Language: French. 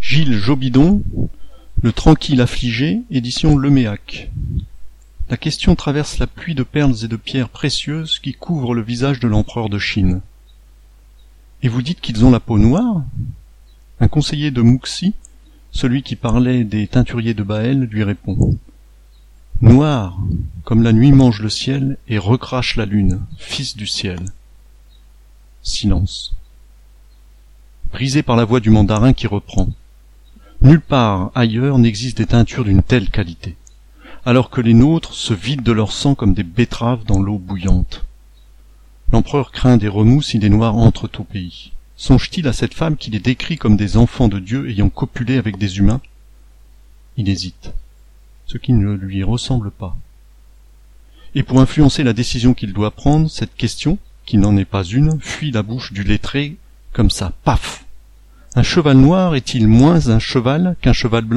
Gilles Jobidon, Le tranquille affligé, édition Leméac. La question traverse la pluie de perles et de pierres précieuses qui couvrent le visage de l'empereur de Chine. Et vous dites qu'ils ont la peau noire ? Un conseiller de Mouxy, celui qui parlait des teinturiers de Baël, lui répond. Noir, comme la nuit mange le ciel et recrache la lune, fils du ciel. Silence. Brisé par la voix du mandarin qui reprend. Nulle part ailleurs n'existe des teintures d'une telle qualité, alors que les nôtres se vident de leur sang comme des betteraves dans l'eau bouillante. L'empereur craint des remous si les Noirs entrent au pays. Songe-t-il à cette femme qui les décrit comme des enfants de Dieu ayant copulé avec des humains ? Il hésite, ce qui ne lui ressemble pas. Et pour influencer la décision qu'il doit prendre, cette question, qui n'en est pas une, fuit la bouche du lettré comme ça, paf ! Un cheval noir est-il moins un cheval qu'un cheval blanc ?